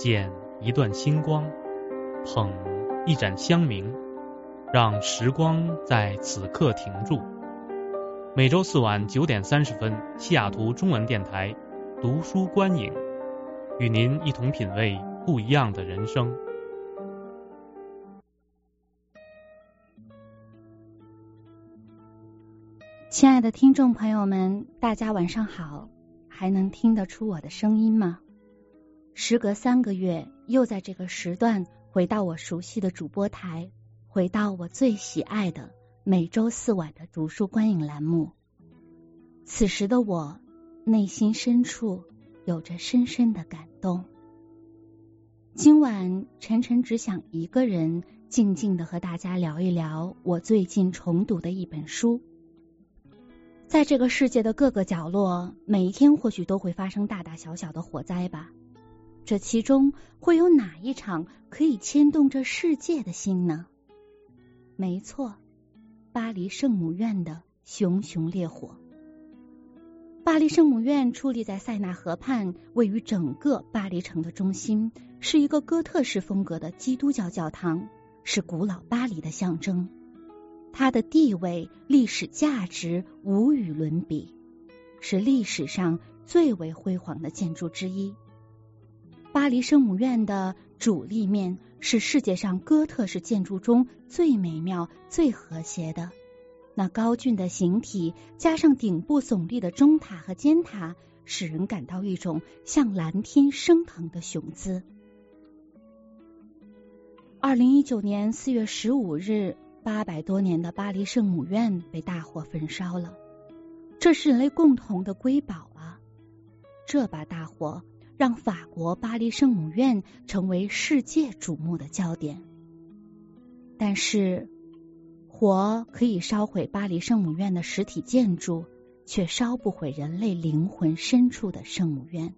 剪一段星光，捧一盏香茗，让时光在此刻停住。每周四晚9点30分，西雅图中文电台读书观影，与您一同品味不一样的人生。 亲爱的听众朋友们，大家晚上好，还能听得出我的声音吗？时隔3个月，又在这个时段回到我熟悉的主播台，回到我最喜爱的每周4晚的读书观影栏目。此时的我，内心深处有着深深的感动。今晚晨晨只想一个人静静地和大家聊一聊我最近重读的一本书。在这个世界的各个角落，每一天或许都会发生大大小小的火灾吧。这其中会有哪一场可以牵动着世界的心呢？没错，巴黎圣母院的熊熊烈火。巴黎圣母院矗立在塞纳河畔，位于整个巴黎城的中心，是一个哥特式风格的基督教教堂，是古老巴黎的象征。它的地位、历史价值无与伦比，是历史上最为辉煌的建筑之一。巴黎圣母院的主立面是世界上哥特式建筑中最美妙、最和谐的。那高峻的形体加上顶部耸立的钟塔和尖塔，使人感到一种向蓝天升腾的雄姿。2019年4月15日，800多年的巴黎圣母院被大火焚烧了，这是人类共同的瑰宝啊！这把大火让法国巴黎圣母院成为世界瞩目的焦点。但是，火可以烧毁巴黎圣母院的实体建筑，却烧不毁人类灵魂深处的圣母院。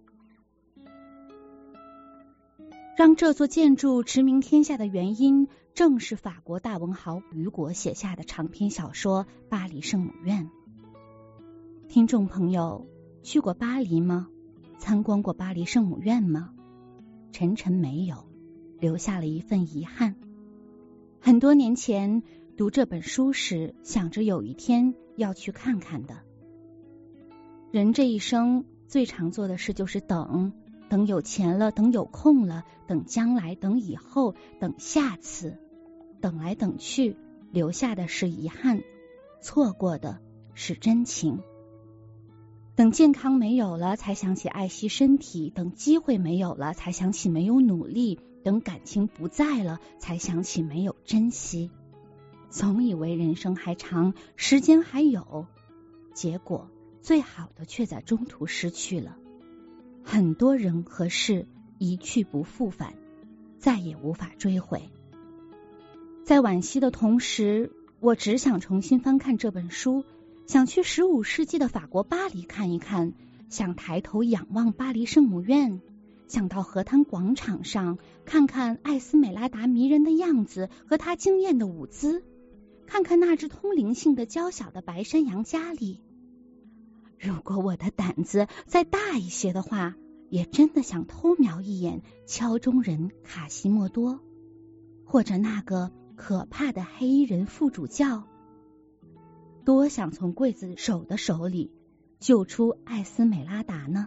让这座建筑驰名天下的原因，正是法国大文豪雨果写下的长篇小说《巴黎圣母院》。听众朋友，去过巴黎吗？参观过巴黎圣母院吗？晨晨没有，留下了一份遗憾。很多年前读这本书时，想着有一天要去看看的。人这一生最常做的事就是等有钱了，等有空了，等将来，等以后，等下次，等来等去，留下的是遗憾，错过的是真情。等健康没有了，才想起爱惜身体；等机会没有了，才想起没有努力；等感情不在了，才想起没有珍惜。总以为人生还长，时间还有，结果最好的却在中途失去了。很多人和事一去不复返，再也无法追回。在惋惜的同时，我只想重新翻看这本书，想去15世纪的法国巴黎看一看，想抬头仰望巴黎圣母院，想到河滩广场上看看艾斯美拉达迷人的样子和她惊艳的舞姿，看看那只通灵性的娇小的白山羊加里。如果我的胆子再大一些的话，也真的想偷瞄一眼敲钟人卡西莫多，或者那个可怕的黑衣人副主教。多想从刽子手的手里救出艾斯美拉达呢。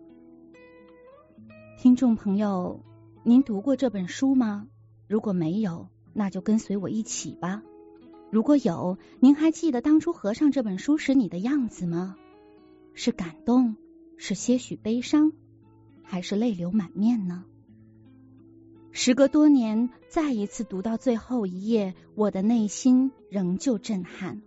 听众朋友，您读过这本书吗？如果没有，那就跟随我一起吧。如果有，您还记得当初合上这本书时你的样子吗？是感动，是些许悲伤，还是泪流满面呢？时隔多年，再一次读到最后一页，我的内心仍旧震撼。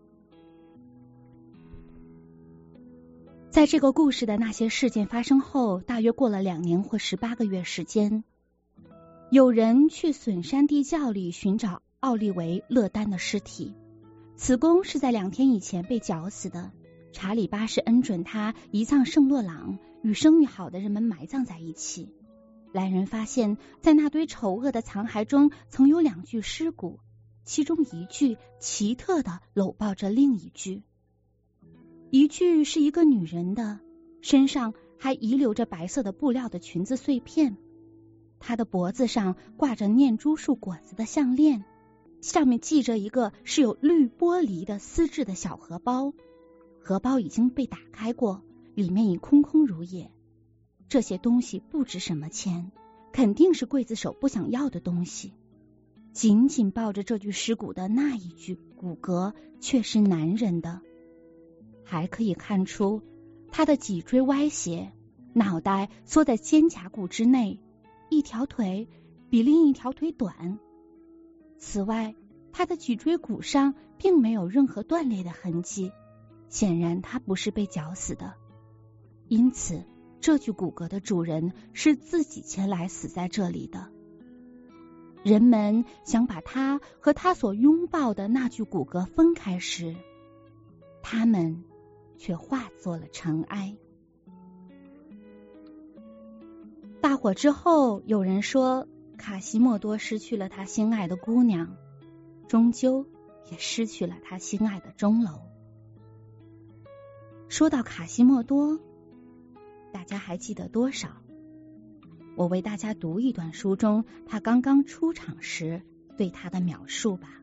在这个故事的那些事件发生后，大约过了2年或18个月时间，有人去损山地窖里寻找奥利维·勒丹的尸体。此公是在2天以前被绞死的。查理八世恩准他移葬圣洛朗，与声誉好的人们埋葬在一起。来人发现，在那堆丑恶的残骸中，曾有2具尸骨，其中一具奇特地搂抱着另一具。一具是一个女人的，身上还遗留着白色的布料的裙子碎片， 他的脖子上挂着念珠树果子的项链，上面系着一个是有绿玻璃的丝质的小荷包，荷包已经被打开过，里面已空空如也。这些东西不值什么钱，肯定是刽子手不想要的东西。紧紧抱着这具尸骨的那一具骨骼却是男人的，还可以看出他的脊椎歪斜，脑袋缩在肩胛骨之内，一条腿比另一条腿短。此外，他的脊椎骨上并没有任何断裂的痕迹，显然他不是被绞死的。因此，这具骨骼的主人是自己前来死在这里的。人们想把他和他所拥抱的那具骨骼分开时，他们却化作了尘埃。大火之后，有人说卡西莫多失去了他心爱的姑娘，终究也失去了他心爱的钟楼。说到卡西莫多，大家还记得多少？我为大家读一段书中他刚刚出场时对他的描述吧。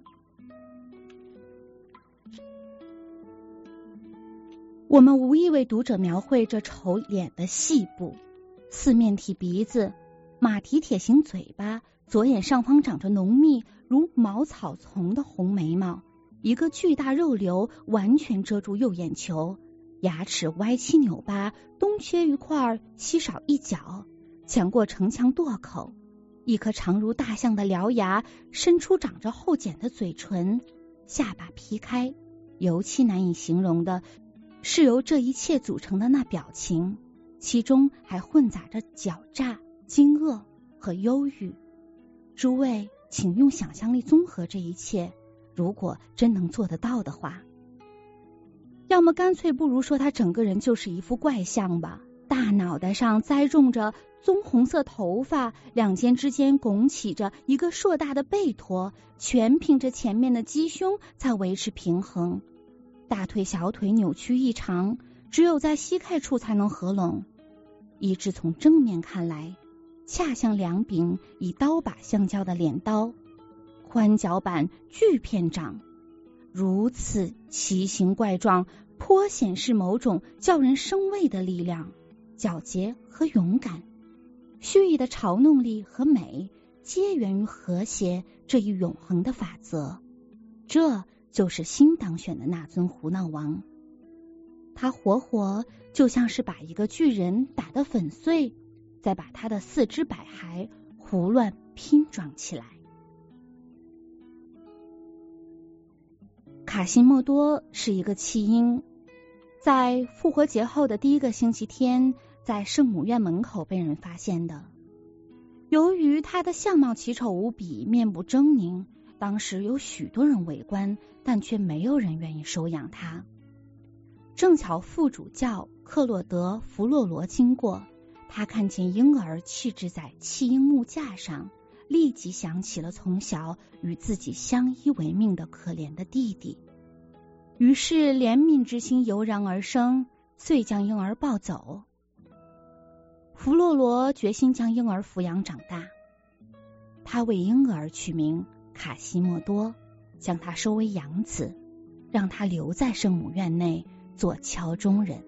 我们无意为读者描绘这丑脸的细部，四面体鼻子，马蹄铁形嘴巴，左眼上方长着浓密如茅草丛的红眉毛，一个巨大肉瘤完全遮住右眼球，牙齿歪七扭八，东缺一块，西少一角，强过城墙垛口，一颗长如大象的獠牙伸出长着后茧的嘴唇，下巴劈开，尤其难以形容的是由这一切组成的那表情，其中还混杂着狡诈、惊愕和忧郁。诸位请用想象力综合这一切，如果真能做得到的话。要么干脆不如说他整个人就是一副怪相吧，大脑袋上栽种着棕红色头发，两肩之间拱起着一个硕大的背托，全凭着前面的鸡胸才维持平衡。大腿小腿扭曲异常，只有在膝盖处才能合拢。一只从正面看来恰像两柄以刀把相交的镰刀，宽脚板巨片掌，如此奇形怪状，颇显示某种叫人生畏的力量，皎洁和勇敢，蓄意的嘲弄力和美，皆源于和谐这一永恒的法则。这就是新当选的那尊胡闹王，他活活就像是把一个巨人打得粉碎，再把他的四肢百骸胡乱拼装起来。卡西莫多是一个弃婴，在复活节后的第一个星期天，在圣母院门口被人发现的。由于他的相貌奇丑无比，面部狰狞，当时有许多人围观，但却没有人愿意收养他。正巧副主教克洛德·弗洛罗经过，他看见婴儿弃置在弃婴木架上，立即想起了从小与自己相依为命的可怜的弟弟，于是怜悯之心油然而生，遂将婴儿抱走。弗洛罗决心将婴儿抚养长大，他为婴儿取名卡西莫多，将他收为养子，让他留在圣母院内做敲钟人。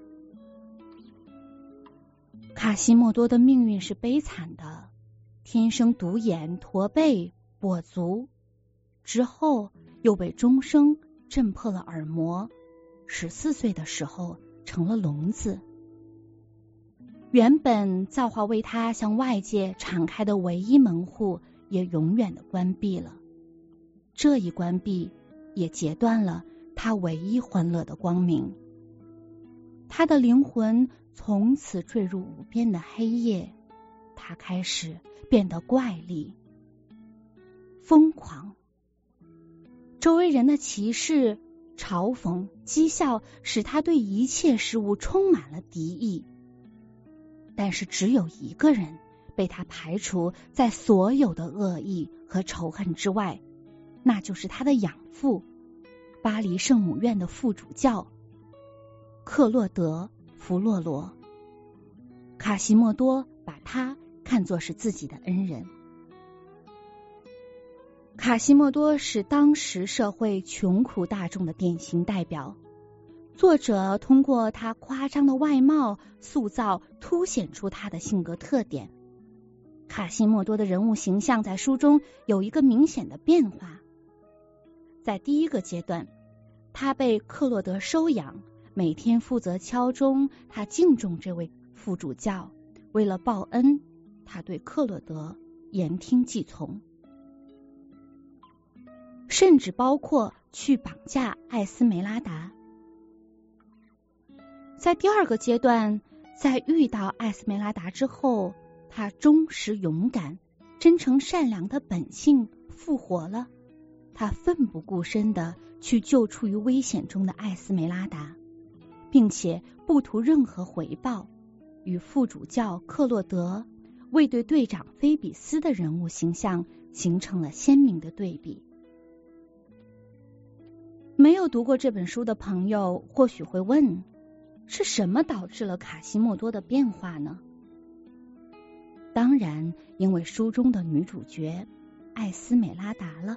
卡西莫多的命运是悲惨的，天生独眼、驼背、跛足，之后又被钟声震破了耳膜，14岁的时候成了聋子。原本造化为他向外界敞开的唯一门户也永远的关闭了，这一关闭也截断了他唯一欢乐的光明。他的灵魂从此坠入无边的黑夜，他开始变得怪异、疯狂。周围人的歧视、嘲讽、讥笑使他对一切事物充满了敌意。但是只有一个人被他排除在所有的恶意和仇恨之外，那就是他的养父，巴黎圣母院的副主教克洛德·弗洛罗。卡西莫多把他看作是自己的恩人。卡西莫多是当时社会穷苦大众的典型代表，作者通过他夸张的外貌塑造凸显出他的性格特点。卡西莫多的人物形象在书中有一个明显的变化。在第一个阶段，他被克洛德收养，每天负责敲钟，他敬重这位副主教，为了报恩，他对克洛德言听计从，甚至包括去绑架艾斯梅拉达。在第二个阶段，在遇到艾斯梅拉达之后，他忠实勇敢、真诚善良的本性复活了，他奋不顾身地去救处于危险中的艾斯梅拉达，并且不图任何回报，与副主教克洛德卫队队长菲比斯的人物形象形成了鲜明的对比。没有读过这本书的朋友或许会问，是什么导致了卡西莫多的变化呢？当然，因为书中的女主角艾斯美拉达了。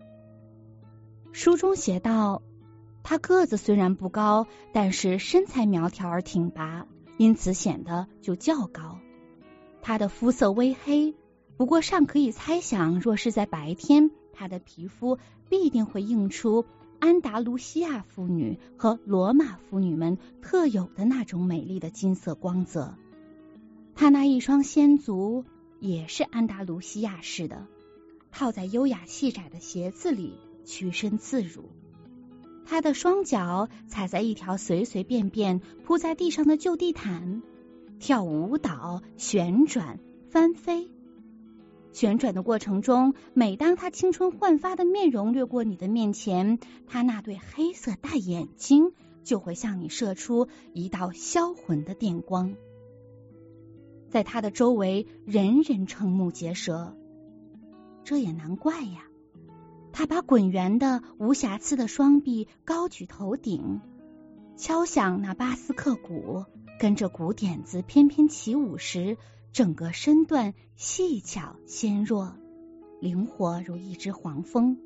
书中写道，她个子虽然不高，但是身材苗条而挺拔，因此显得就较高。她的肤色微黑，不过尚可以猜想，若是在白天，她的皮肤必定会映出安达卢西亚妇女和罗马妇女们特有的那种美丽的金色光泽。她那一双仙足也是安达卢西亚式的，套在优雅细窄的鞋子里，屈身自如。她的双脚踩在一条随随便便铺在地上的旧地毯，跳舞蹈、旋转、翻飞。旋转的过程中，每当她青春焕发的面容掠过你的面前，她那对黑色大眼睛就会向你射出一道销魂的电光。在她的周围，人人瞠目结舌。这也难怪呀，她把滚圆的无瑕疵的双臂高举头顶，敲响那巴斯克鼓，跟着鼓点子翩翩起舞时，整个身段细巧纤弱，灵活如一只黄蜂。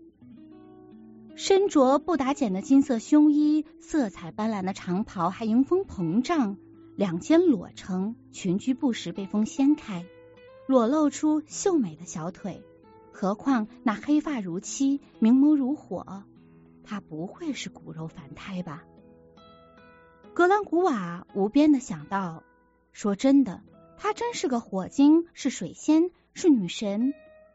身着不打茧的金色胸衣，色彩斑斓的长袍还迎风膨胀，两肩裸成，裙裾不时被风掀开，裸露出秀美的小腿。何况那黑发如漆，明眸如火，她不会是骨肉凡胎吧？格兰古瓦无边地想到，说真的，她真是个火精，是水仙，是女神，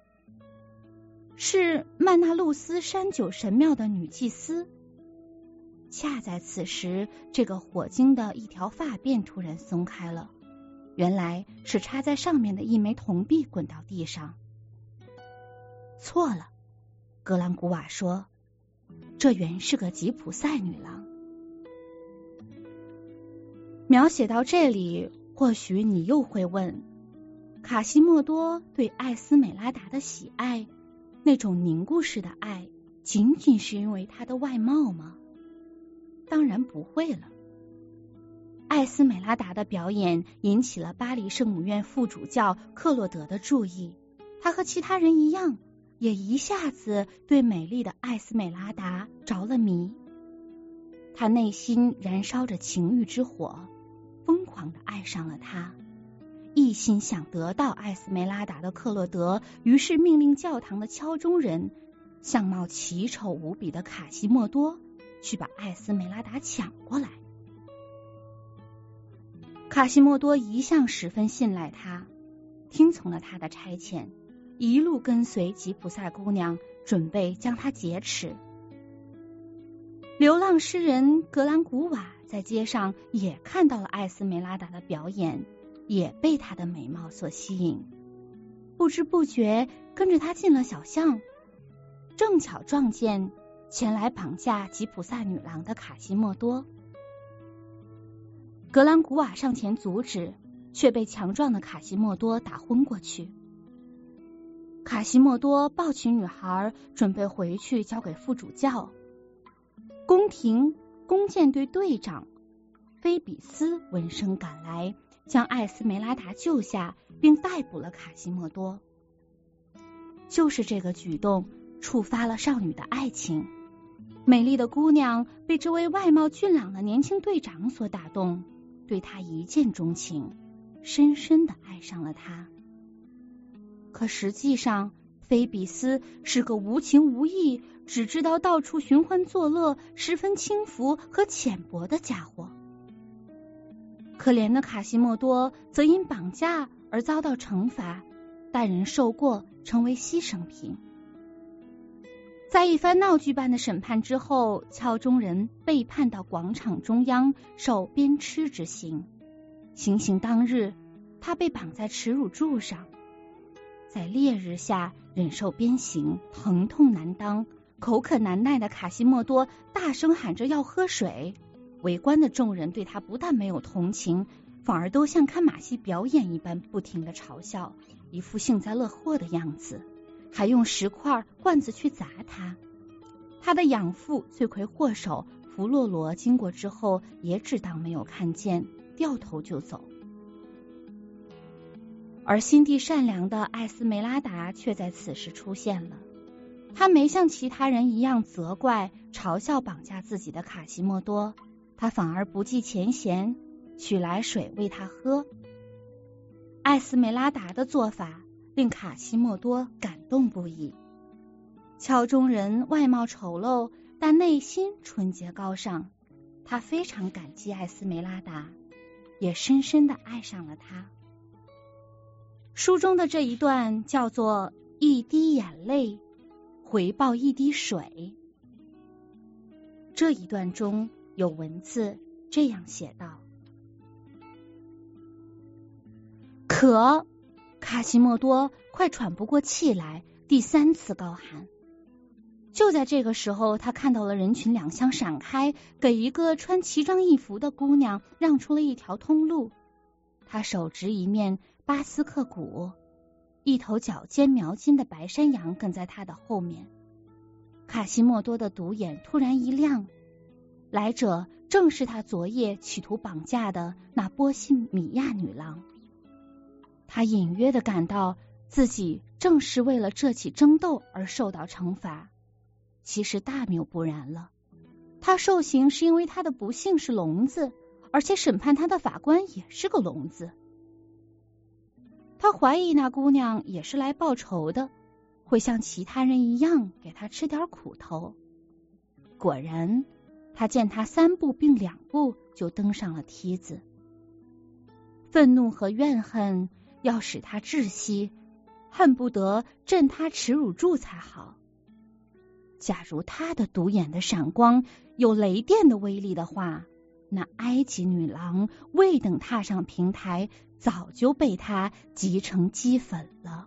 是曼纳路斯山酒神庙的女祭司。恰在此时，这个火精的一条发辫突然松开了，原来是插在上面的一枚铜币滚到地上。错了，格兰古瓦说，这原是个吉普赛女郎。描写到这里，或许你又会问，卡西莫多对艾斯美拉达的喜爱，那种凝固式的爱，仅仅是因为她的外貌吗？当然不会了。艾斯美拉达的表演引起了巴黎圣母院副主教克洛德的注意，他和其他人一样，也一下子对美丽的艾斯美拉达着了迷。他内心燃烧着情欲之火，疯狂地爱上了她。一心想得到艾斯梅拉达的克洛德，于是命令教堂的敲钟人，相貌奇丑无比的卡西莫多，去把艾斯梅拉达抢过来。卡西莫多一向十分信赖他，听从了他的差遣，一路跟随吉普赛姑娘，准备将她劫持。流浪诗人格兰古瓦在街上也看到了艾斯梅拉达的表演，也被她的美貌所吸引，不知不觉跟着她进了小巷，正巧撞见前来绑架吉普赛女郎的卡西莫多。格兰古瓦上前阻止，却被强壮的卡西莫多打昏过去。卡西莫多抱起女孩，准备回去交给副主教。宫廷弓箭队队长菲比斯闻声赶来， 将艾斯梅拉达救下，并逮捕了卡西莫多。就是这个举动触发了少女的爱情，美丽的姑娘被这位外貌俊朗的年轻队长所打动，对他一见钟情，深深地爱上了他。可实际上，菲比斯是个无情无义，只知道到处寻欢作乐，十分轻浮和浅薄的家伙。可怜的卡西莫多则因绑架而遭到惩罚，待人受过，成为牺牲品。在一番闹剧般的审判之后，敲钟人被判到广场中央受鞭笞之刑。行刑当日，他被绑在耻辱柱上，在烈日下忍受鞭刑，疼痛难当，口渴难耐的卡西莫多大声喊着要喝水。围观的众人对他不但没有同情，反而都像看马戏表演一般不停地嘲笑，一副幸灾乐祸的样子，还用石块罐子去砸他。他的养父罪魁祸首弗洛罗经过之后也只当没有看见，掉头就走。而心地善良的艾斯梅拉达却在此时出现了。他没像其他人一样责怪嘲笑绑架自己的卡西莫多，他反而不计前嫌，取来水喂他喝。艾斯梅拉达的做法令卡西莫多感动不已。敲钟人外貌丑陋，但内心纯洁高尚，他非常感激艾斯梅拉达，也深深地爱上了她。书中的这一段叫做一滴眼泪回报一滴水。这一段中有文字这样写道：渴，卡西莫多快喘不过气来，第3次高喊。就在这个时候，他看到了人群两相闪开，给一个穿奇装异服的姑娘让出了一条通路。他手执一面巴斯克鼓，一头脚尖描金的白山羊跟在他的后面。卡西莫多的独眼突然一亮，来者正是他昨夜企图绑架的那波西米亚女郎。他隐约地感到自己正是为了这起争斗而受到惩罚，其实大谬不然了。他受刑是因为他的不幸是聋子，而且审判他的法官也是个聋子。他怀疑那姑娘也是来报仇的，会像其他人一样给他吃点苦头。果然，他见他3步并2步就登上了梯子。愤怒和怨恨要使他窒息，恨不得震他耻辱柱才好。假如他的独眼的闪光有雷电的威力的话，那埃及女郎未等踏上平台，早就被他击成齑粉了。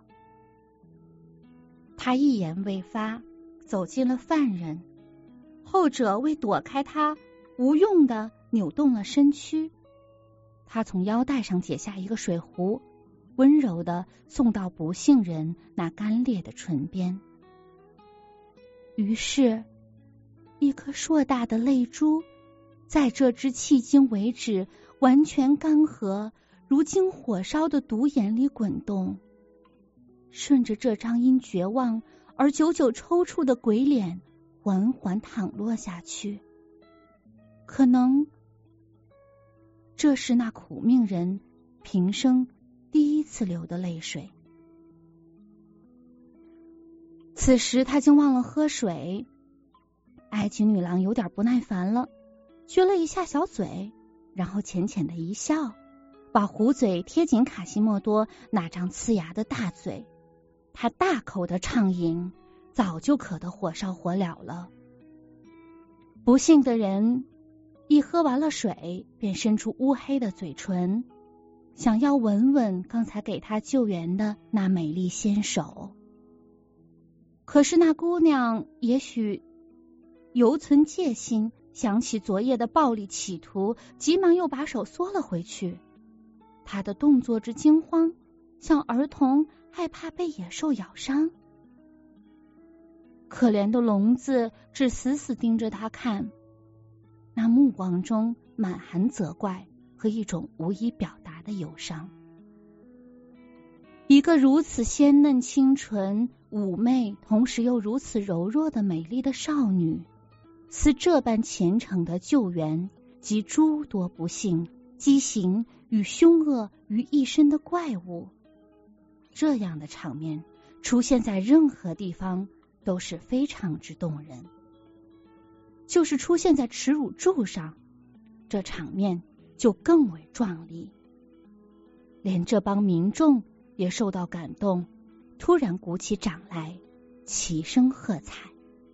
他一言未发，走进了犯人，后者为躲开他，无用的扭动了身躯。他从腰带上解下一个水壶，温柔的送到不幸人那干裂的唇边。于是，一颗硕大的泪珠在这只迄今为止完全干涸、如经火烧的独眼里滚动，顺着这张因绝望而久久抽搐的鬼脸缓缓淌落下去。可能这是那苦命人平生第1次流的泪水。此时他竟忘了喝水。埃及女郎有点不耐烦了，撅了一下小嘴，然后浅浅的一笑，把壶嘴贴紧卡西莫多那张呲牙的大嘴。他大口的畅饮，早就渴得火烧火燎了。不幸的人一喝完了水，便伸出乌黑的嘴唇，想要闻闻刚才给他救援的那美丽纤手。可是那姑娘也许犹存戒心，想起昨夜的暴力企图，急忙又把手缩了回去。她的动作之惊慌，像儿童害怕被野兽咬伤。可怜的聋子只死死盯着他看，那目光中满含责怪和一种无以表达的忧伤。一个如此鲜嫩清纯、妩媚，同时又如此柔弱的美丽的少女，似这般虔诚的救援及诸多不幸、畸形与凶恶于一身的怪物，这样的场面出现在任何地方都是非常之动人。就是出现在耻辱柱上，这场面就更为壮丽。连这帮民众也受到感动，突然鼓起掌来，齐声喝彩。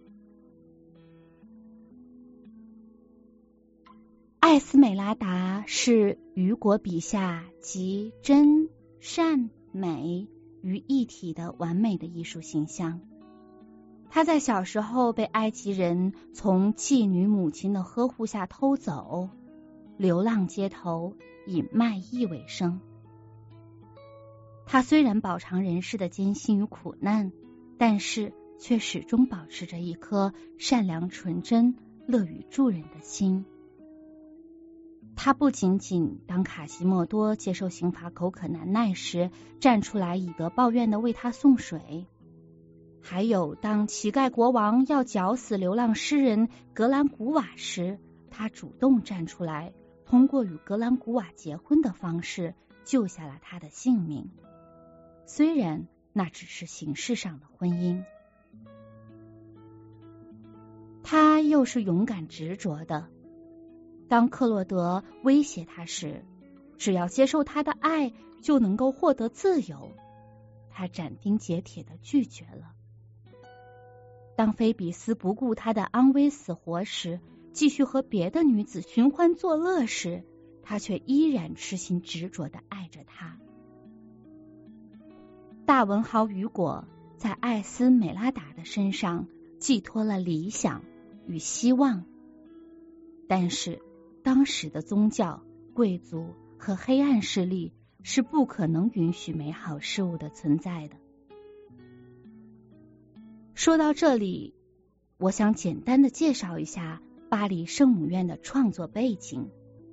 艾斯美拉达是雨果笔下集真、善、美于一体的完美的艺术形象。她在小时候被埃及人从妓女母亲的呵护下偷走，流浪街头，以卖艺为生。她虽然饱尝人世的艰辛与苦难，但是却始终保持着一颗善良纯真、乐于助人的心。他不仅仅当卡西莫多接受刑罚口渴难耐时站出来以德报怨的为他送水，还有当乞丐国王要绞死流浪诗人格兰古瓦时，他主动站出来，通过与格兰古瓦结婚的方式救下了他的性命，虽然那只是形式上的婚姻。他又是勇敢执着的，当克洛德威胁他时，只要接受他的爱就能够获得自由，他斩钉截铁地拒绝了。当菲比斯不顾他的安危死活时，继续和别的女子寻欢作乐时，他却依然痴心执着地爱着她。大文豪雨果在艾斯美拉达的身上寄托了理想与希望，但是当时的宗教、贵族和黑暗势力是不可能允许美好事物的存在的。说到这里，我想简单的介绍一下巴黎圣母院的创作背景。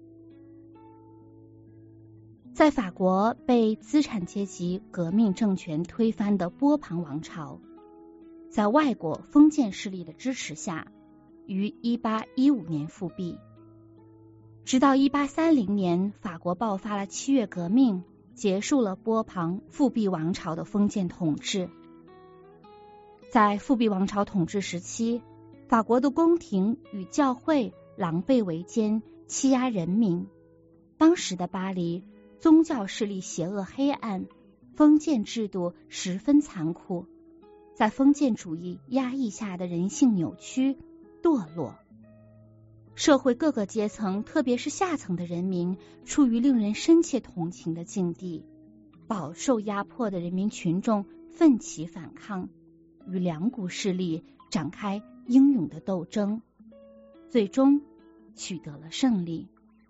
在法国被资产阶级革命政权推翻的波旁王朝，在外国封建势力的支持下，于1815年复辟。直到1830年，法国爆发了7月革命，结束了波旁复辟王朝的封建统治。在复辟王朝统治时期，法国的宫廷与教会狼狈为奸，欺压人民。当时的巴黎，宗教势力邪恶黑暗，封建制度十分残酷，在封建主义压抑下的人性扭曲、堕落。社会各个阶层，特别是下层的人民，处于令人深切同情的境地。饱受压迫的人民群众奋起反抗，与两股势力展开英勇的斗争，最终取得了胜利。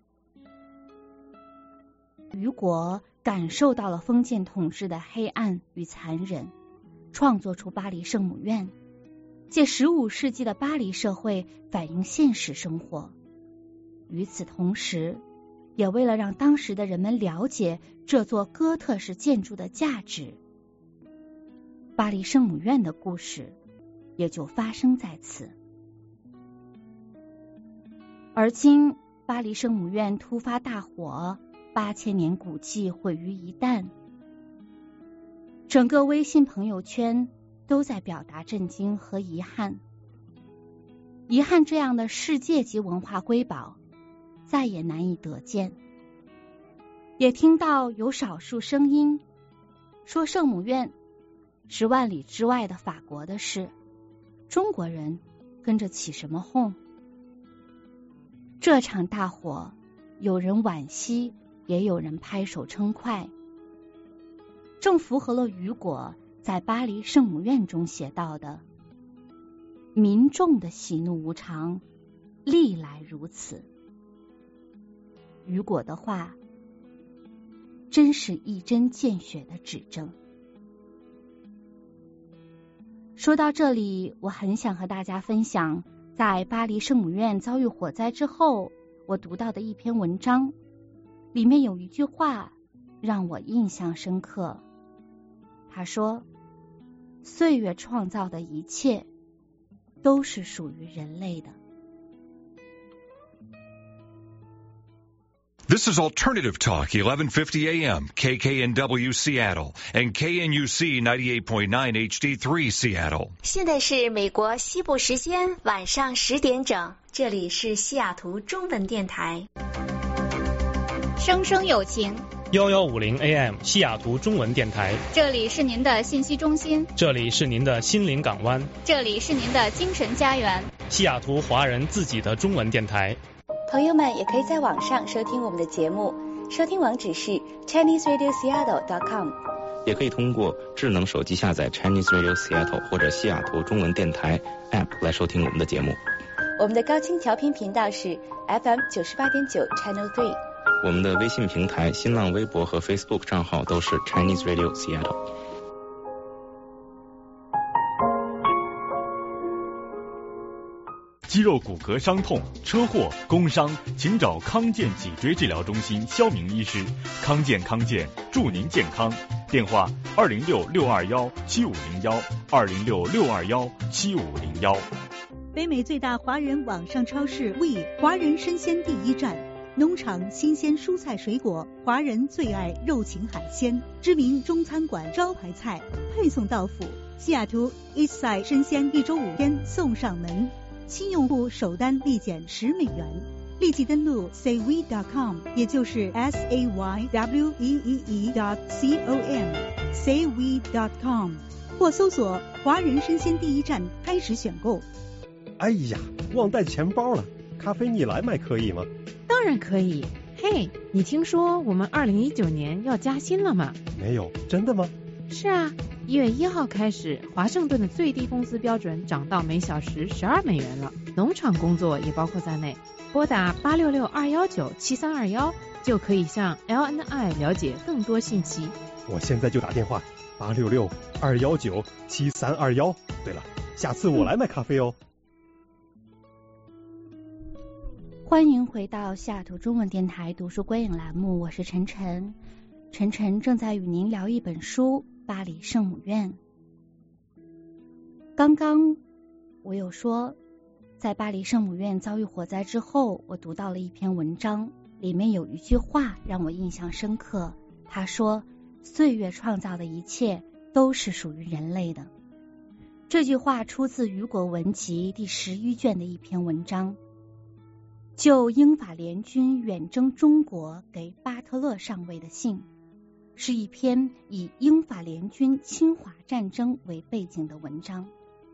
雨果感受到了封建统治的黑暗与残忍，创作出巴黎圣母院，借15世纪的巴黎社会反映现实生活。与此同时，也为了让当时的人们了解这座哥特式建筑的价值，巴黎圣母院的故事也就发生在此。而今巴黎圣母院突发大火，8000年古迹毁于一旦，整个微信朋友圈都在表达震惊和遗憾。遗憾这样的世界级文化瑰宝再也难以得见。也听到有少数声音说圣母院是万里之外的法国的事，中国人跟着起什么哄？这场大火，有人惋惜，也有人拍手称快，正符合了雨果在巴黎圣母院中写到的：民众的喜怒无常，历来如此。雨果的话真是一针见血的指证。说到这里，我很想和大家分享在巴黎圣母院遭遇火灾之后我读到的一篇文章，里面有一句话让我印象深刻。他说，岁月创造的一切都是属于人类的。 This is Alternative Talk, 1150 AM, KKNW Seattle, and KNUC 98.9 HD3 Seattle. 现在是美国西部时间晚上10点整，这里是西雅图中文电台。 声声有情 1150 AM 西雅图中文电台， 这里是您的信息中心， 这里是您的心灵港湾， 这里是您的精神家园， 西雅图华人自己的中文电台。 朋友们也可以在网上收听我们的节目，收听网址是 ChineseRadioSeattle.com， 也可以通过智能手机下载 Chinese Radio Seattle 或者西雅图中文电台 App 来收听我们的节目。 我们的高清调频频道是 FM 98.9 Channel 3。 我们的微信平台、新浪微博和 Facebook 账号都是 Chinese Radio Seattle。 肌肉骨骼伤痛、车祸、工伤，请找康健脊椎治疗中心肖明医师。康健祝您健康。电话206-621-7501，206-621-7501。 北美最大华人网上超市 We 华人生鲜第一站，农场新鲜蔬菜水果，华人最爱肉禽海鲜，知名中餐馆招牌菜，配送到府。西雅图 Eastside 生鲜1周5天送上门，新用户首单立减$10，立即登录 saywe.com， 也就是 SAYWEEE.com saywe.com， 或搜索华人生鲜第一站开始选购。 哎呀，忘带钱包了，咖啡你来买可以吗？ 当然可以。嘿，你听说我们2019年要加薪了吗？ 没有，真的吗？ 是啊，1月1号开始，华盛顿的最低工资标准涨到每小时$12了，农场工作也包括在内。拨打866-219-7321就可以向 LNI 了解更多信息。 我现在就打电话866-219-7321。对了，下次我来买咖啡哦。 欢迎回到西雅图中文电台读书观影栏目，我是晨晨。晨晨正在与您聊一本书《巴黎圣母院》。刚刚我有说，在巴黎圣母院遭遇火灾之后，我读到了一篇文章，里面有一句话让我印象深刻。他说，岁月创造的一切都是属于人类的。这句话出自雨果文集第11卷的一篇文章，就英法联军远征中国给巴特勒上尉的信，是一篇以英法联军侵华战争为背景的文章。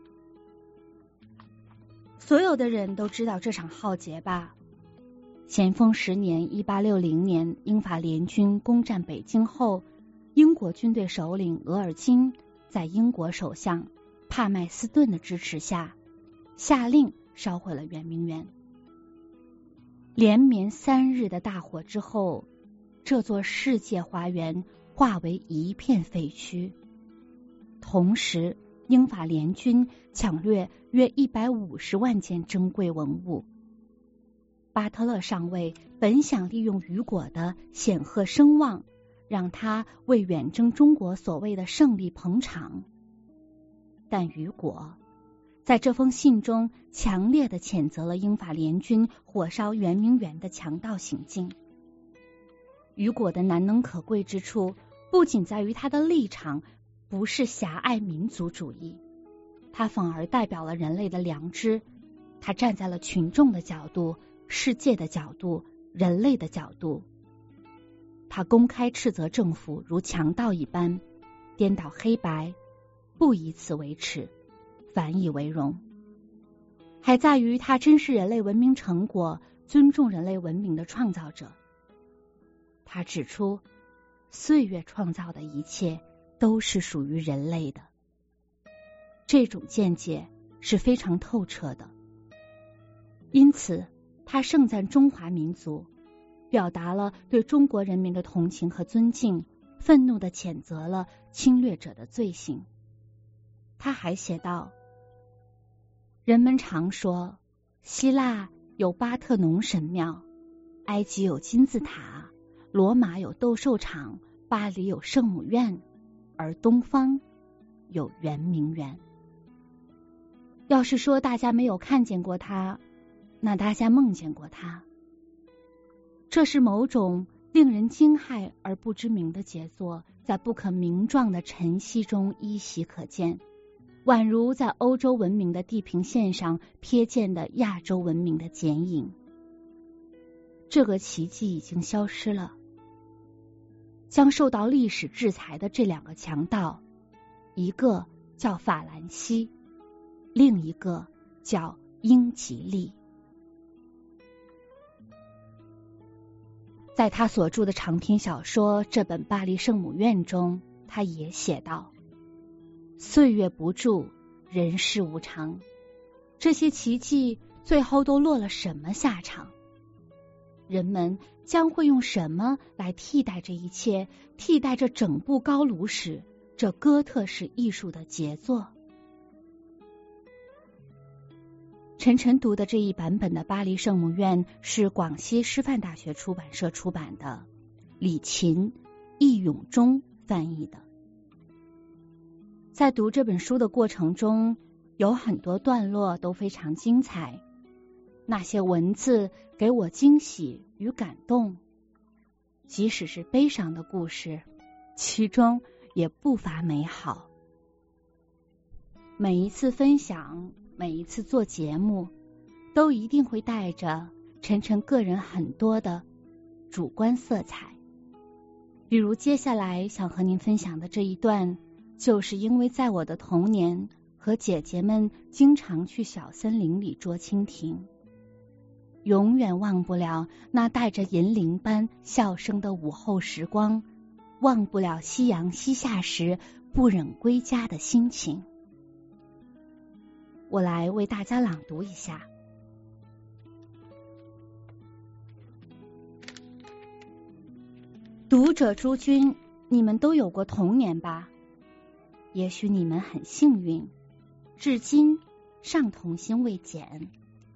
所有的人都知道这场浩劫吧？咸丰10年1860年，英法联军攻占北京后，英国军队首领额尔金在英国首相帕麦斯顿的支持下，下令烧毁了圆明园。连绵3日的大火之后，这座世界花园化为一片废墟。同时，英法联军抢掠约150万件珍贵文物。巴特勒上尉本想利用雨果的显赫声望，让他为远征中国所谓的胜利捧场，但雨果在这封信中强烈地谴责了英法联军火烧圆明园的强盗行径。雨果的难能可贵之处，不仅在于他的立场不是狭隘民族主义，他反而代表了人类的良知。他站在了群众的角度、世界的角度、人类的角度。他公开斥责政府如强盗一般，颠倒黑白，不以此为耻，反以为荣。还在于他珍视人类文明成果，尊重人类文明的创造者。他指出，岁月创造的一切都是属于人类的。这种见解是非常透彻的。因此，他盛赞中华民族，表达了对中国人民的同情和尊敬，愤怒地谴责了侵略者的罪行。他还写道，人们常说希腊有巴特农神庙，埃及有金字塔，罗马有斗兽场， 巴黎有圣母院，而东方有圆明园。要是说大家没有看见过它，那大家梦见过它。这是某种令人惊骇而不知名的杰作，在不可名状的晨曦中依稀可见，宛如在欧洲文明的地平线上瞥见的亚洲文明的剪影。这个奇迹已经消失了。将受到历史制裁的这两个强盗，一个叫法兰西，另一个叫英吉利。在他所著的长篇小说《这本巴黎圣母院》中，他也写道：岁月不住，人世无常，这些奇迹最后都落了什么下场？人们将会用什么来替代这一切，替代这整部高卢史，这哥特式艺术的杰作？晨晨读的这一版本的巴黎圣母院是广西师范大学出版社出版的，李琴、易永忠翻译的。在读这本书的过程中，有很多段落都非常精彩，那些文字给我惊喜与感动，即使是悲伤的故事，其中也不乏美好。每一次分享，每一次做节目，都一定会带着晨晨个人很多的主观色彩。比如接下来想和您分享的这一段，就是因为在我的童年和姐姐们经常去小森林里捉蜻蜓，永远忘不了那带着银铃般笑声的午后时光，忘不了夕阳西下时不忍归家的心情。我来为大家朗读一下。读者诸君，你们都有过童年吧？也许你们很幸运，至今尚童心未减。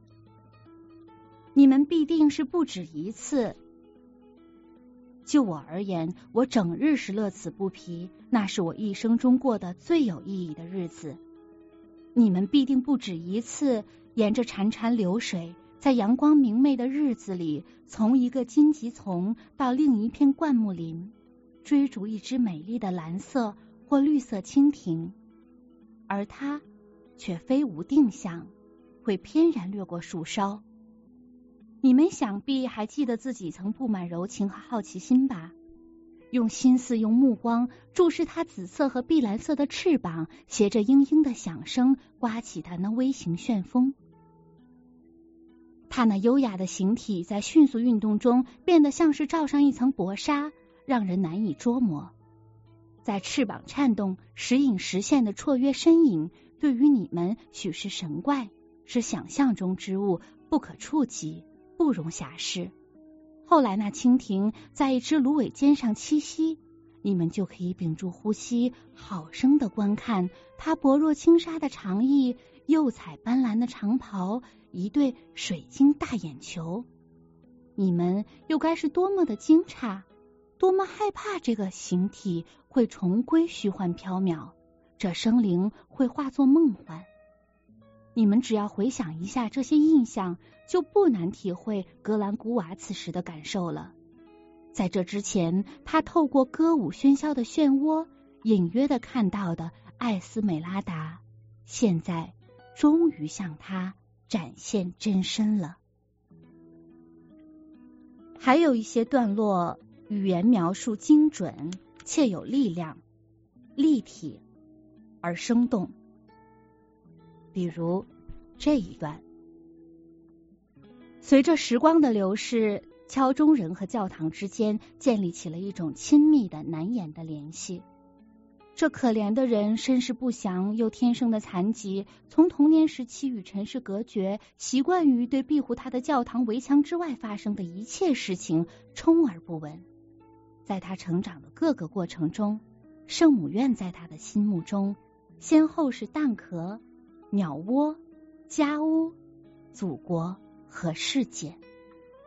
你们必定是不止一次。就我而言，我整日是乐此不疲，那是我一生中过的最有意义的日子。你们必定不止一次沿着潺潺流水，在阳光明媚的日子里，从一个荆棘丛到另一片灌木林，追逐一只美丽的蓝色或绿色蜻蜓，而它却飞无定向，会翩然掠过树梢。你们想必还记得自己曾布满柔情和好奇心吧？用心思用目光注视它紫色和碧蓝色的翅膀，携着嘤嘤的响声刮起它那微型旋风。它那优雅的形体在迅速运动中变得像是罩上一层薄纱，让人难以捉摸。在翅膀颤动时隐时现的绰约身影，对于你们许是神怪，是想象中之物，不可触及，不容遐视。后来那蜻蜓在一只芦苇尖上栖息，你们就可以屏住呼吸，好生的观看它薄若轻纱的长翼，釉彩斑斓的长袍，一对水晶大眼球。你们又该是多么的惊诧，多么害怕这个形体会重归虚幻缥缈，这生灵会化作梦幻。你们只要回想一下这些印象，就不难体会格兰古瓦此时的感受了。在这之前，他透过歌舞喧嚣的漩涡，隐约的看到的艾斯美拉达，现在终于向他展现真身了。还有一些段落，语言描述精准且有力量，立体而生动。比如这一段：随着时光的流逝，敲钟人和教堂之间建立起了一种亲密的难言的联系。这可怜的人身世不详，又天生的残疾，从童年时期与尘世隔绝，习惯于对庇护他的教堂围墙之外发生的一切事情充耳不闻。在他成长的各个过程中，圣母院在他的心目中先后是蛋壳、鸟窝、家屋、祖国和世界。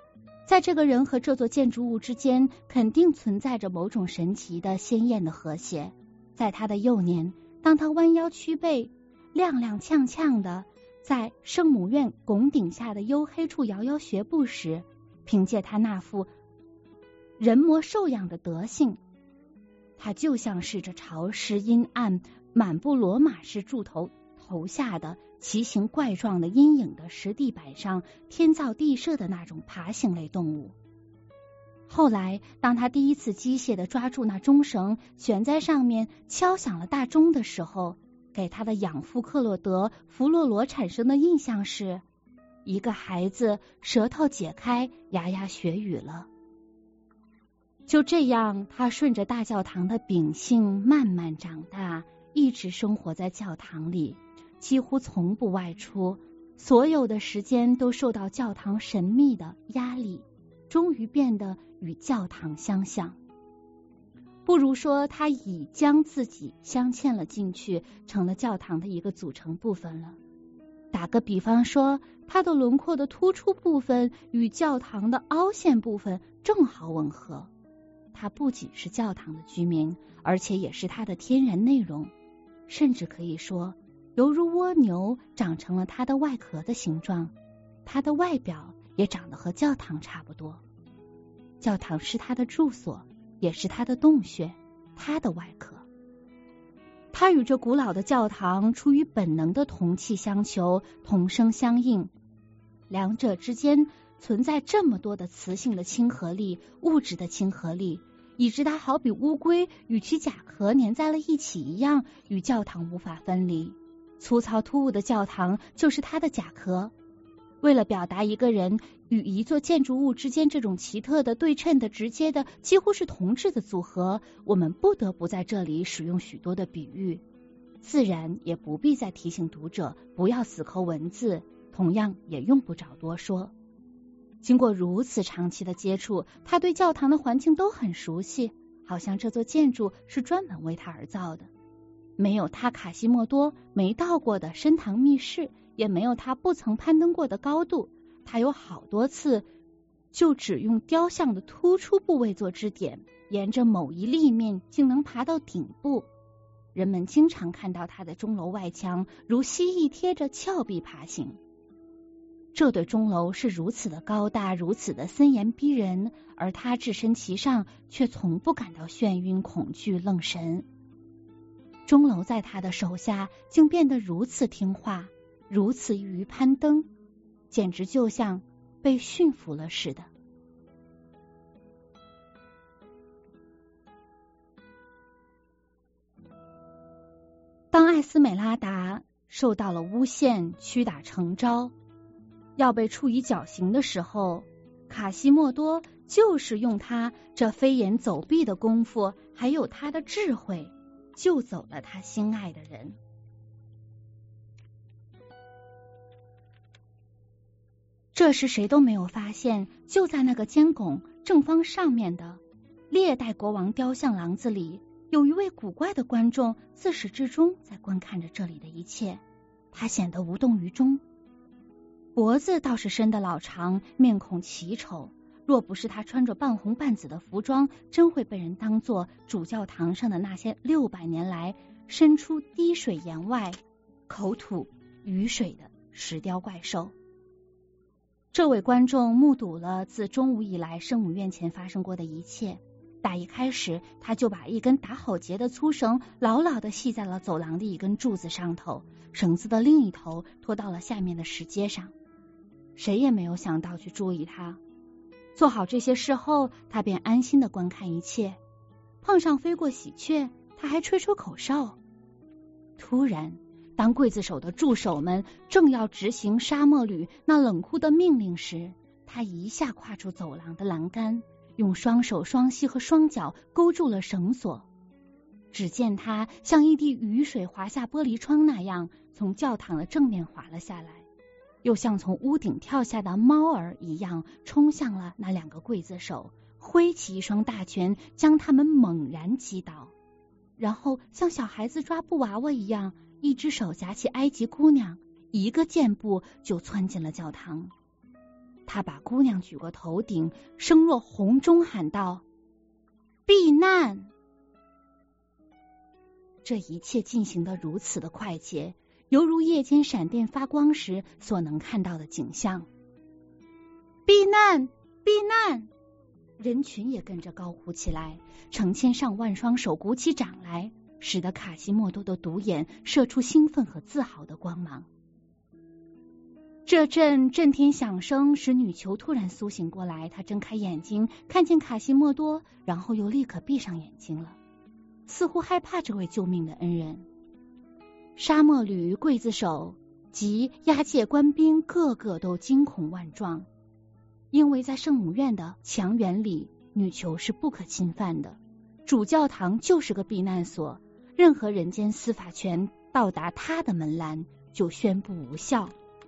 在这个人和这座建筑物之间，肯定存在着某种神奇的鲜艳的和谐。在他的幼年，当他弯腰屈背，踉踉跄跄的在圣母院拱顶下的黝黑处摇摇学步时，凭借他那副人模兽样的德性，他就像是这潮湿阴暗、满布罗马式柱头下的奇形怪状的阴影的石地板上天造地设的那种爬行类动物。后来当他第一次机械地抓住那钟绳，悬在上面敲响了大钟的时候，给他的养父克洛德·弗洛罗产生的印象是一个孩子舌头解开，牙牙学语了。就这样，他顺着大教堂的秉性慢慢长大，一直生活在教堂里，几乎从不外出，所有的时间都受到教堂神秘的压力，终于变得与教堂相像。不如说他已将自己镶嵌了进去，成了教堂的一个组成部分了。打个比方说，他的轮廓的突出部分与教堂的凹陷部分正好吻合。他不仅是教堂的居民，而且也是它的天然内容，甚至可以说犹如蜗牛长成了它的外壳的形状，它的外表也长得和教堂差不多。教堂是它的住所，也是它的洞穴，它的外壳。它与这古老的教堂出于本能的同气相求，同声相应，两者之间存在这么多的磁性的亲和力，物质的亲和力，以致它好比乌龟与其甲壳粘在了一起一样，与教堂无法分离。粗糙突兀的教堂就是它的甲壳。为了表达一个人与一座建筑物之间这种奇特的、对称的、直接的，几乎是同质的组合，我们不得不在这里使用许多的比喻，自然也不必再提醒读者不要死抠文字，同样也用不着多说。经过如此长期的接触，他对教堂的环境都很熟悉，好像这座建筑是专门为他而造的。没有他卡西莫多没到过的深堂密室，也没有他不曾攀登过的高度，他有好多次就只用雕像的突出部位做支点，沿着某一立面竟能爬到顶部。人们经常看到他的钟楼外墙如蜥蜴贴着峭壁爬行。这对钟楼是如此的高大，如此的森严逼人，而他置身其上却从不感到眩晕、恐惧、愣神。钟楼在他的手下竟变得如此听话，如此易于攀登，简直就像被驯服了似的。当艾斯美拉达受到了诬陷，屈打成招，要被处以绞刑的时候，卡西莫多就是用他这飞檐走壁的功夫，还有他的智慧，救走了他心爱的人。这时谁都没有发现，就在那个尖拱正方上面的历代国王雕像廊子里，有一位古怪的观众自始至终在观看着这里的一切，他显得无动于衷，脖子倒是伸得老长，面孔奇丑，若不是他穿着半红半紫的服装，真会被人当作主教堂上的那些600年来伸出滴水岩外口吐雨水的石雕怪兽。这位观众目睹了自中午以来圣母院前发生过的一切，打一开始他就把一根打好结的粗绳牢牢地系在了走廊的一根柱子上头，绳子的另一头拖到了下面的石阶上。谁也没有想到去注意他。做好这些事后，他便安心地观看一切。碰上飞过喜鹊，他还吹吹口哨。突然，当刽子手的助手们正要执行沙漠旅那冷酷的命令时，他一下跨出走廊的栏杆，用双手、双膝和双脚勾住了绳索。只见他像一滴雨水滑下玻璃窗那样，从教堂的正面滑了下来，又像从屋顶跳下的猫儿一样，冲向了那2个刽子手，挥起一双大拳，将他们猛然击倒，然后像小孩子抓布娃娃一样，一只手夹起埃及姑娘，一个箭步就窜进了教堂。 他把姑娘举过头顶，声若洪钟喊道：避难！这一切进行得如此的快捷，犹如夜间闪电发光时所能看到的景象。避难！避难！人群也跟着高呼起来，成千上万双手鼓起掌来，使得卡西莫多的独眼射出兴奋和自豪的光芒。这阵震天响声使女囚突然苏醒过来，她睁开眼睛，看见卡西莫多，然后又立刻闭上眼睛了，似乎害怕这位救命的恩人。沙漠旅、刽子手及押解官兵个个都惊恐万状，因为在圣母院的墙垣里，女囚是不可侵犯的，主教堂就是个避难所，任何人间司法权到达他的门栏就宣布无效。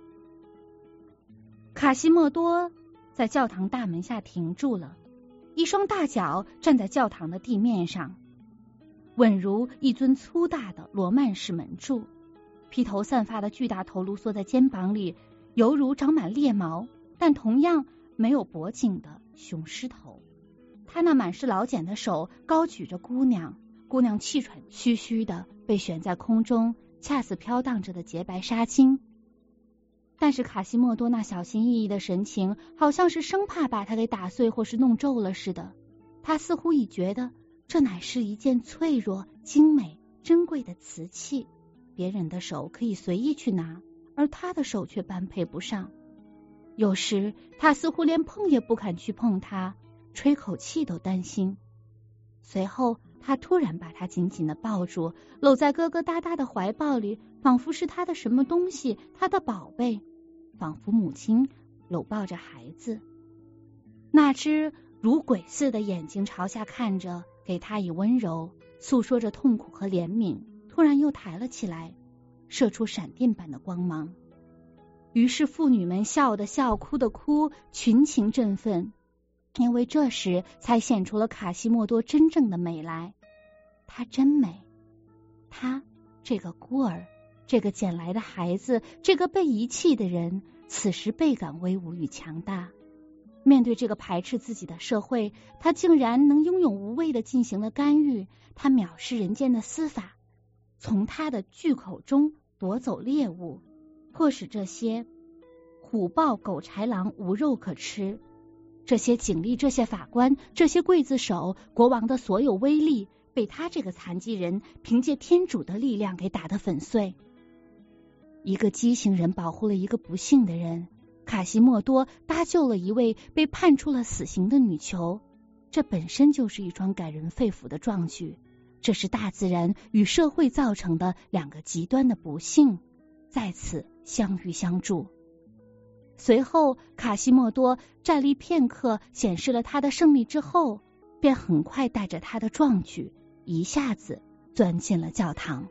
卡西莫多在教堂大门下停住了，一双大脚站在教堂的地面上，稳如一尊粗大的罗曼式门柱，披头散发的巨大头颅缩在肩膀里，犹如长满猎毛但同样没有脖颈的雄狮头。他那满是老茧的手高举着姑娘，姑娘气喘吁吁的被悬在空中，恰似飘荡着的洁白纱巾。但是卡西莫多那小心翼翼的神情，好像是生怕把它给打碎或是弄皱了似的。他似乎已觉得这乃是一件脆弱、精美、珍贵的瓷器，别人的手可以随意去拿，而他的手却般配不上。有时他似乎连碰也不敢去碰它，吹口气都担心。随后他突然把它紧紧地抱住，搂在疙疙瘩瘩的怀抱里，仿佛是他的什么东西，他的宝贝，仿佛母亲搂抱着孩子。那只如鬼似的眼睛朝下看着，给他以温柔，诉说着痛苦和怜悯，突然又抬了起来，射出闪电般的光芒。于是妇女们笑的笑，哭的哭，群情振奋，因为这时才显出了卡西莫多真正的美来。她真美，她这个孤儿，这个捡来的孩子，这个被遗弃的人，此时倍感威武与强大。面对这个排斥自己的社会，他竟然能英勇无畏地进行了干预，他藐视人间的司法，从他的巨口中夺走猎物，迫使这些虎豹狗豺狼无肉可吃。这些警力，这些法官，这些刽子手，国王的所有威力，被他这个残疾人凭借天主的力量给打得粉碎。一个畸形人保护了一个不幸的人，卡西莫多搭救了一位被判处了死刑的女囚，这本身就是一桩感人肺腑的壮举。这是大自然与社会造成的两个极端的不幸，在此相遇相助。随后卡西莫多站立片刻，显示了他的胜利之后，便很快带着他的壮举一下子钻进了教堂。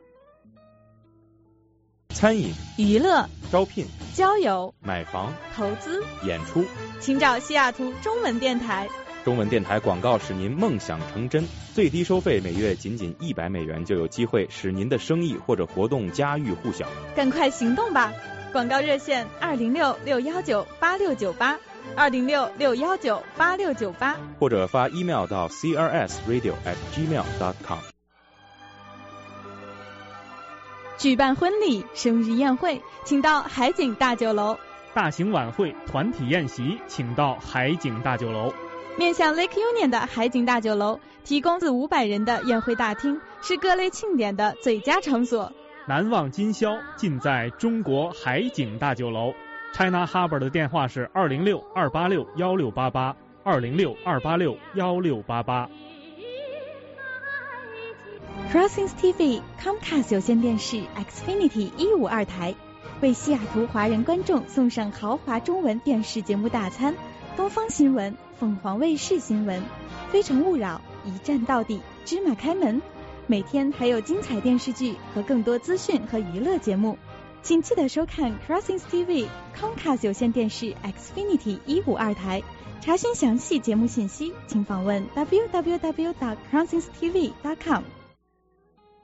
餐饮、 娱乐、 招聘、 交友、 买房、 投资、 演出， 请找西雅图中文电台。 中文电台广告使您梦想成真，最低收费每月仅仅$100，就有机会使您的生意或者活动家喻户晓。 赶快行动吧！广告热线206-619-8698 206-619-8698， 或者发 email 到 crsradio@gmail.com。 举办婚礼、生日宴会，请到海景大酒楼； 大型晚会、团体宴席，请到海景大酒楼。 面向 Lake Union 的海景大酒楼提供400-500人的宴会大厅，是各类庆典的最佳场所。 难忘今宵尽在中国海景大酒楼。China Harbor 的电话是206-286-1688 206-286-1688。 Crossings TV Comcast 有线电视 Xfinity 152台为西雅图华人观众送上豪华中文电视节目大餐，东方新闻、凤凰卫视新闻、非诚勿扰、一站到底、芝麻开门，每天还有精彩电视剧和更多资讯和娱乐节目，请记得收看 Crossings TV Comcast 有线电视 Xfinity 152台。查询详细节目信息，请访问 www.crossingstv.com。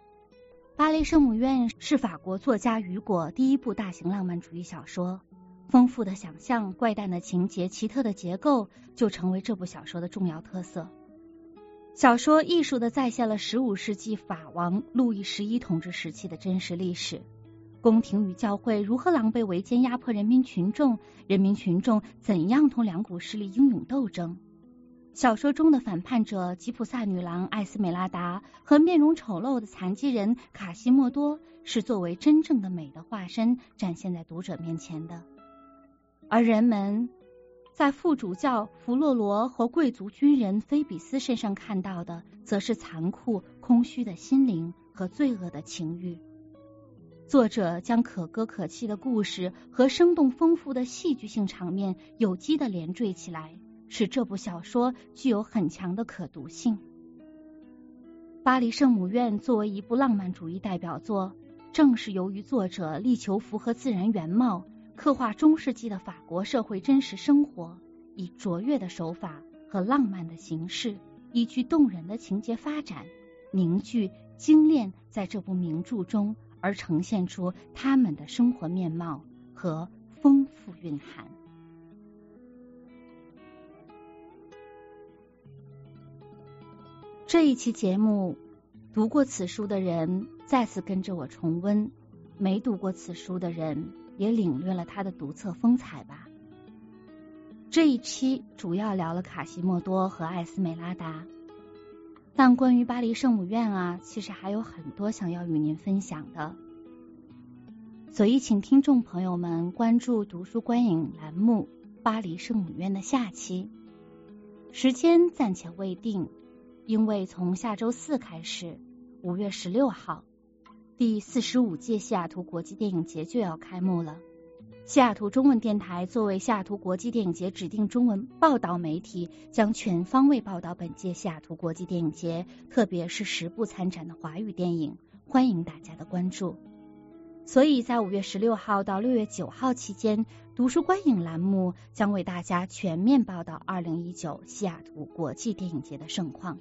巴黎圣母院是法国作家雨果第一部大型浪漫主义小说， 丰富的想象、怪诞的情节、奇特的结构就成为这部小说的重要特色。小说艺术地再现了15世纪法王路易11统治时期的真实历史，宫廷与教会如何狼狈为奸压迫人民群众，人民群众怎样同两股势力英勇斗争。小说中的反叛者吉普萨女郎艾斯美拉达和面容丑陋的残疾人卡西莫多是作为真正的美的化身展现在读者面前的，而人们在副主教弗洛罗和贵族军人菲比斯身上看到的，则是残酷空虚的心灵和罪恶的情欲。作者将可歌可泣的故事和生动丰富的戏剧性场面有机地连缀起来，使这部小说具有很强的可读性。巴黎圣母院作为一部浪漫主义代表作，正是由于作者力求符合自然原貌，刻画中世纪的法国社会真实生活，以卓越的手法和浪漫的形式，依据动人的情节发展，凝聚精炼在这部名著中，而呈现出他们的生活面貌和丰富蕴含。这一期节目，读过此书的人再次跟着我重温，没读过此书的人也领略了它的独特风采吧。这一期主要聊了卡西莫多和艾斯美拉达，但关于巴黎圣母院啊，其实还有很多想要与您分享的，所以请听众朋友们关注读书观影栏目巴黎圣母院的下期，时间暂且未定，因为从下周4开始，5月16号，第45届西雅图国际电影节就要开幕了。西雅图中文电台作为西雅图国际电影节指定中文报道媒体，将全方位报道本届西雅图国际电影节，特别是10部参展的华语电影，欢迎大家的关注。所以在5月16号到6月9号期间，读书观影栏目将为大家全面报道2019西雅图国际电影节的盛况。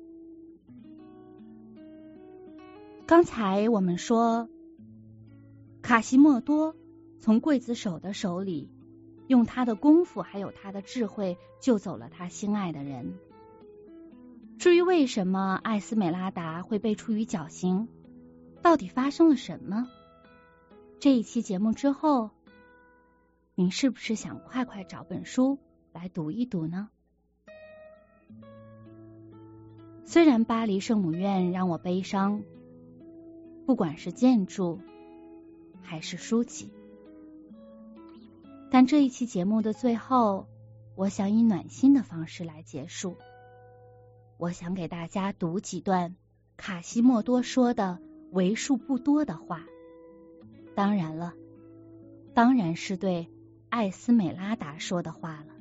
刚才我们说，卡西莫多从刽子手的手里，用他的功夫还有他的智慧救走了他心爱的人。至于为什么艾斯美拉达会被处以绞刑，到底发生了什么？这一期节目之后，您是不是想快快找本书来读一读呢？虽然巴黎圣母院让我悲伤，不管是建筑还是书籍，但这一期节目的最后，我想以暖心的方式来结束。我想给大家读几段卡西莫多说的为数不多的话，当然了，当然是对艾斯美拉达说的话了。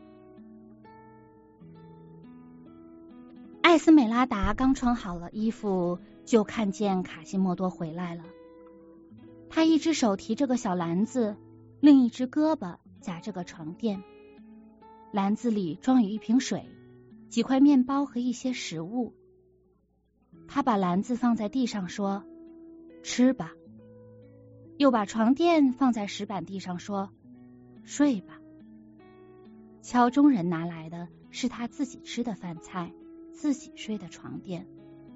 艾斯美拉达刚穿好了衣服，就看见卡西莫多回来了。他一只手提着个小篮子，另一只胳膊夹着个床垫，篮子里装有一瓶水、几块面包和一些食物。他把篮子放在地上说：“吃吧。”又把床垫放在石板地上说：“睡吧。”桥中人拿来的是他自己吃的饭菜，自己睡的床垫。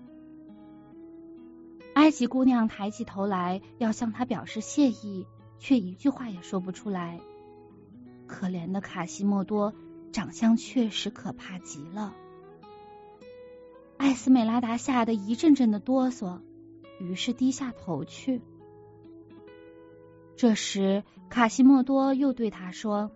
埃及姑娘抬起头来要向他表示谢意，却一句话也说不出来。可怜的卡西莫多长相确实可怕极了。艾斯美拉达吓得一阵阵的哆嗦，于是低下头去。这时卡西莫多又对他说：“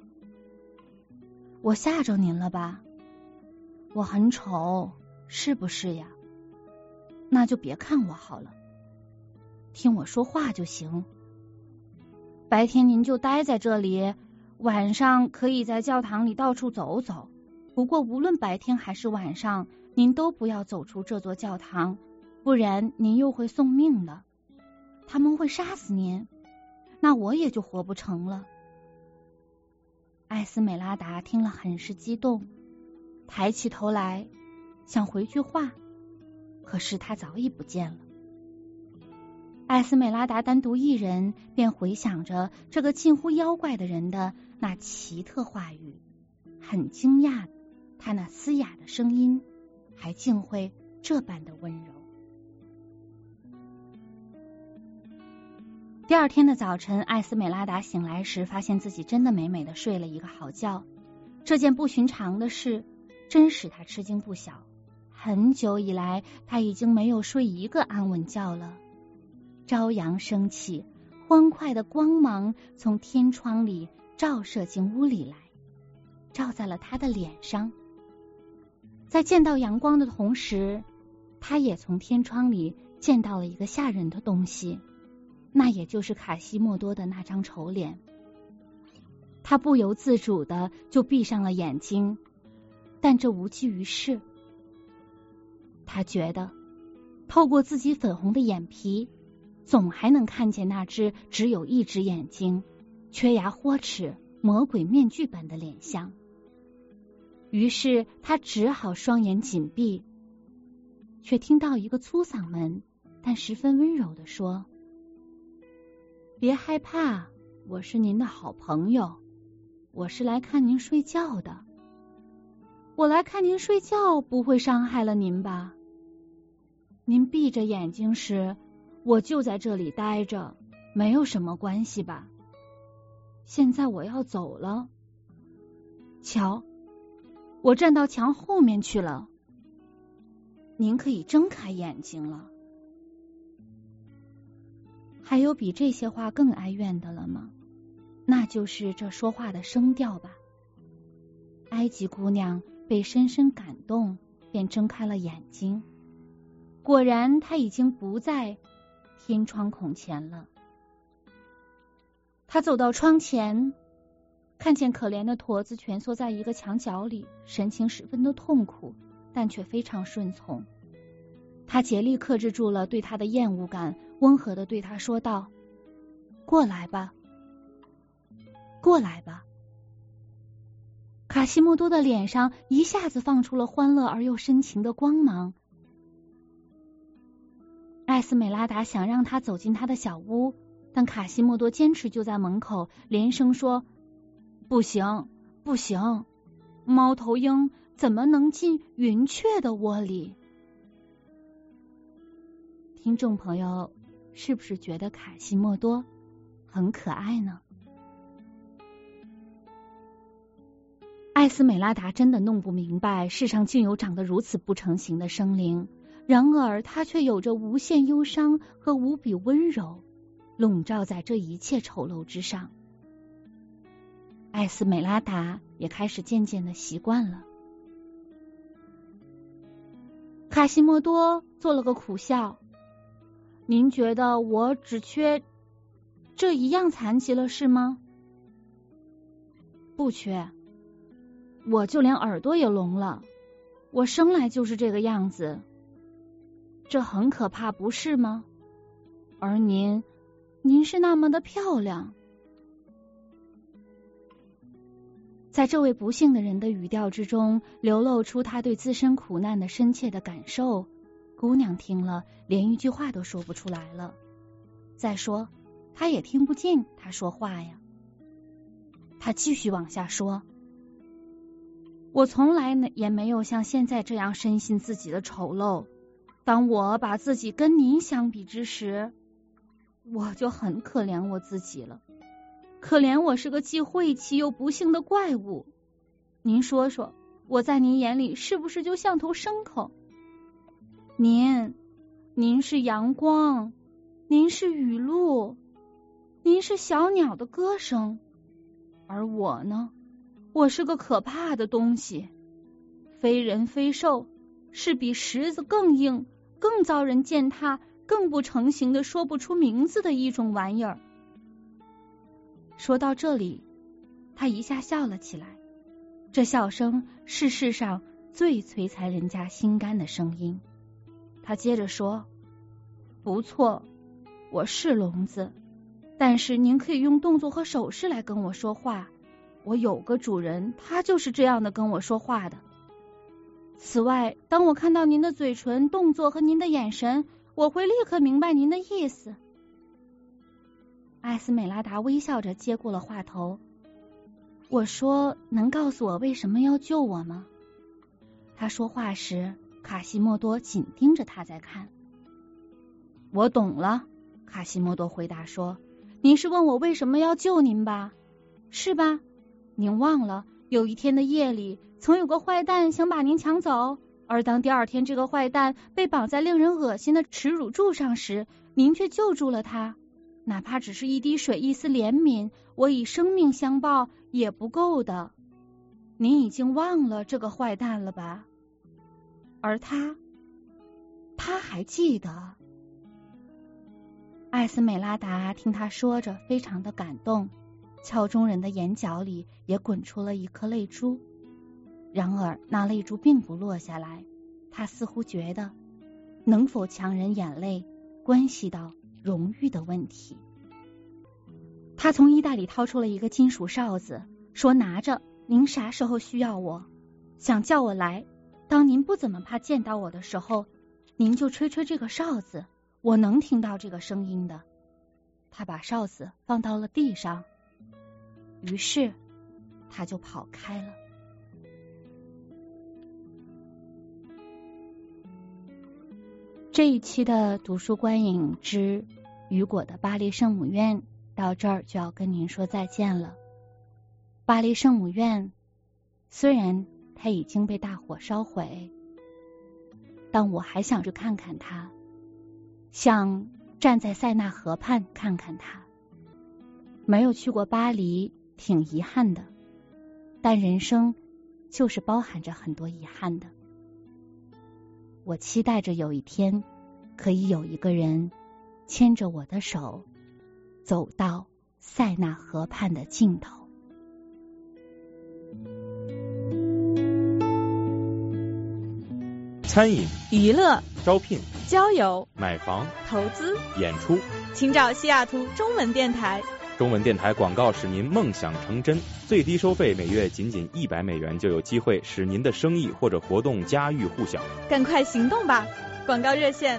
我吓着您了吧？我很丑，是不是呀？那就别看我好了，听我说话就行。白天您就待在这里，晚上可以在教堂里到处走走。不过无论白天还是晚上，您都不要走出这座教堂，不然您又会送命的。他们会杀死您，那我也就活不成了。”艾斯美拉达听了很是激动，抬起头来想回句话，可是他早已不见了。 艾斯美拉达单独一人便回想着这个近乎妖怪的人的那奇特话语，很惊讶他那嘶哑的声音还竟会这般的温柔。第二天的早晨，艾斯美拉达醒来时，发现自己真的美美的睡了一个好觉。这件不寻常的事真使他吃惊不小，很久以来他已经没有睡一个安稳觉了。朝阳升起，欢快的光芒从天窗里照射进屋里来，照在了他的脸上。在见到阳光的同时，他也从天窗里见到了一个吓人的东西，那也就是卡西莫多的那张丑脸。他不由自主的就闭上了眼睛，但这无济于事。他觉得透过自己粉红的眼皮，总还能看见那只只有一只眼睛、缺牙豁齿、魔鬼面具般的脸相。于是他只好双眼紧闭，却听到一个粗嗓门但十分温柔地说：别害怕，我是您的好朋友，我是来看您睡觉的。我来看您睡觉不会伤害了您吧？您闭着眼睛时，我就在这里待着，没有什么关系吧？现在我要走了，瞧，我站到墙后面去了，您可以睁开眼睛了。还有比这些话更哀怨的了吗？那就是这说话的声调吧。埃及姑娘被深深感动，便睁开了眼睛。果然，她已经不在天窗孔前了。她走到窗前，看见可怜的驼子蜷缩在一个墙角里，神情十分的痛苦，但却非常顺从。她竭力克制住了对他的厌恶感，温和的对他说道：过来吧，过来吧。卡西莫多的脸上一下子放出了欢乐而又深情的光芒。艾斯美拉达想让他走进他的小屋，但卡西莫多坚持就在门口，连声说：不行，不行，猫头鹰怎么能进云雀的窝里？听众朋友，是不是觉得卡西莫多很可爱呢？艾斯美拉达真的弄不明白，世上竟有长得如此不成形的生灵，然而他却有着无限忧伤和无比温柔，笼罩在这一切丑陋之上。艾斯美拉达也开始渐渐的习惯了。卡西莫多做了个苦笑：您觉得我只缺这一样残疾了是吗？不缺，我就连耳朵也聋了，我生来就是这个样子，这很可怕不是吗？而您是那么的漂亮。在这位不幸的人的语调之中，流露出他对自身苦难的深切的感受。姑娘听了，连一句话都说不出来了。再说，她也听不见他说话呀。他继续往下说：我从来也没有像现在这样深信自己的丑陋。当我把自己跟您相比之时，我就很可怜我自己了。可怜我是个既晦气又不幸的怪物。您说说，我在您眼里是不是就像头牲口？您是阳光，您是雨露，您是小鸟的歌声，而我呢，我是个可怕的东西，非人非兽，是比石子更硬、更遭人践踏、更不成形的说不出名字的一种玩意儿。说到这里，他一下笑了起来，这笑声是世上最摧残人家心肝的声音。他接着说：不错，我是聋子，但是您可以用动作和手势来跟我说话。我有个主人，他就是这样的跟我说话的。此外，当我看到您的嘴唇、动作和您的眼神，我会立刻明白您的意思。 艾斯美拉达微笑着接过了话头。我说，能告诉我为什么要救我吗？他说话时，卡西莫多紧盯着他在看。我懂了，卡西莫多回答说，您是问我为什么要救您吧？是吧？您忘了，有一天的夜里，曾有个坏蛋想把您抢走，而当第二天这个坏蛋被绑在令人恶心的耻辱柱上时，您却救助了他。哪怕只是一滴水，一丝怜悯，我以生命相报也不够的。您已经忘了这个坏蛋了吧？而他还记得。艾斯美拉达听他说着，非常的感动，鞘中人的眼角里也滚出了一颗泪珠。然而那泪珠并不落下来，他似乎觉得能否强忍眼泪关系到荣誉的问题。他从衣袋里掏出了一个金属哨子，说，拿着，您啥时候需要我，想叫我来，当您不怎么怕见到我的时候，您就吹吹这个哨子，我能听到这个声音的。他把哨子放到了地上，于是他就跑开了。这一期的读书观影之雨果的巴黎圣母院到这儿就要跟您说再见了。巴黎圣母院虽然它已经被大火烧毁，但我还想去看看它，想站在塞纳河畔看看它。没有去过巴黎，挺遗憾的，但人生就是包含着很多遗憾的。我期待着有一天可以有一个人牵着我的手走到塞纳河畔的尽头。 餐饮、 娱乐、 招聘、 交友、 买房、 投资、 演出， 请找西雅图中文电台。 中文电台广告使您梦想成真，最低收费每月仅100美元，就有机会使您的生意或者活动家喻户晓。 赶快行动吧！广告热线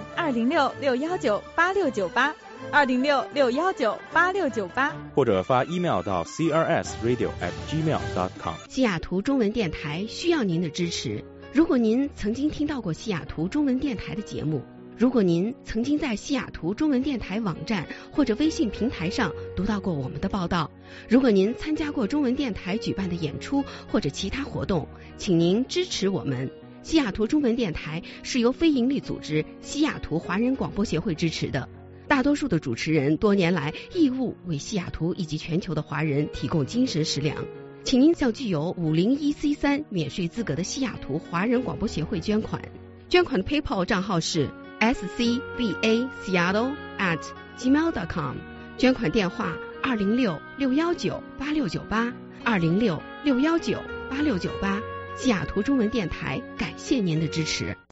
206-619-8698，206-619-8698， 或者发 email 到 crsradio@gmail.com。 西雅图中文电台需要您的支持。如果您曾经听到过西雅图中文电台的节目，如果您曾经在西雅图中文电台网站或者微信平台上读到过我们的报道，如果您参加过中文电台举办的演出或者其他活动，请您支持我们。西雅图中文电台是由非营利组织西雅图华人广播协会支持的，大多数的主持人多年来义务为西雅图以及全球的华人提供精神食粮。请您向具有501C3免税资格的西雅图华人广播协会捐款，捐款的 PayPal 账号是scbaseattle@gmail.com， 捐款电话206-619-8698， 206-619-8698。西雅图中文电台感谢您的支持。